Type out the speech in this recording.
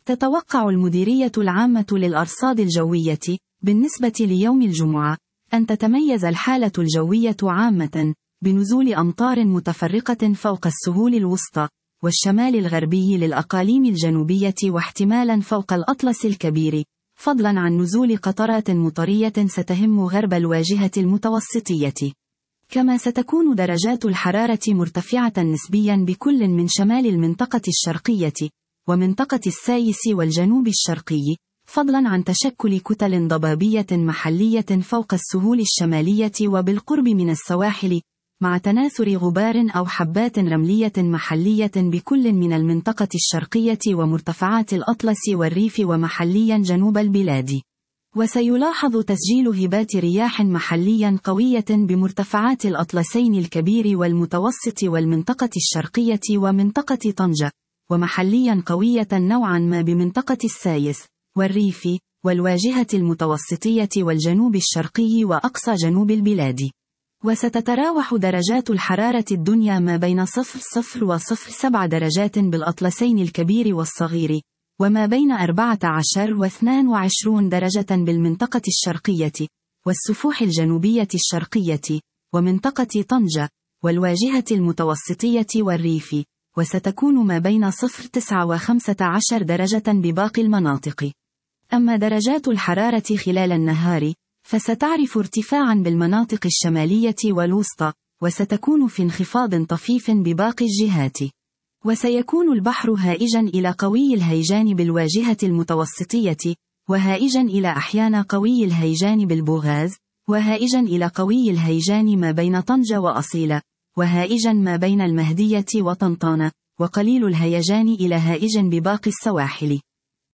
تتوقع المديرية العامة للأرصاد الجوية بالنسبة ليوم الجمعة أن تتميز الحالة الجوية عامة بنزول أمطار متفرقة فوق السهول الوسطى والشمال الغربي للأقاليم الجنوبية واحتمالا فوق الأطلس الكبير، فضلا عن نزول قطرات مطرية ستهم غرب الواجهة المتوسطية. كما ستكون درجات الحرارة مرتفعة نسبيا بكل من شمال المنطقة الشرقية ومنطقة السايس والجنوب الشرقي، فضلا عن تشكل كتل ضبابية محلية فوق السهول الشمالية وبالقرب من السواحل، مع تناثر غبار أو حبات رملية محلية بكل من المنطقة الشرقية ومرتفعات الأطلس والريف ومحليا جنوب البلاد. وسيلاحظ تسجيل هبات رياح محليا قوية بمرتفعات الأطلسين الكبير والمتوسط والمنطقة الشرقية ومنطقة طنجة، ومحليا قوية نوعا ما بمنطقة السايس والريف والواجهة المتوسطية والجنوب الشرقي وأقصى جنوب البلاد. وستتراوح درجات الحرارة الدنيا ما بين 0 و 7 درجات بالأطلسين الكبير والصغير، وما بين 14 و 22 درجة بالمنطقة الشرقية والسفوح الجنوبية الشرقية ومنطقة طنجة والواجهة المتوسطية والريف، وستكون ما بين 9 و 15 درجة بباقي المناطق. أما درجات الحرارة خلال النهار فستعرف ارتفاعا بالمناطق الشمالية والوسطى، وستكون في انخفاض طفيف بباقي الجهات. وسيكون البحر هائجا إلى قوي الهيجان بالواجهة المتوسطية، وهائجا إلى أحيان قوي الهيجان بالبوغاز، وهائجا إلى قوي الهيجان ما بين طنجة وأصيلة، وهائجا ما بين المهدية وطنطانة، وقليل الهيجان إلى هائج بباقي السواحل.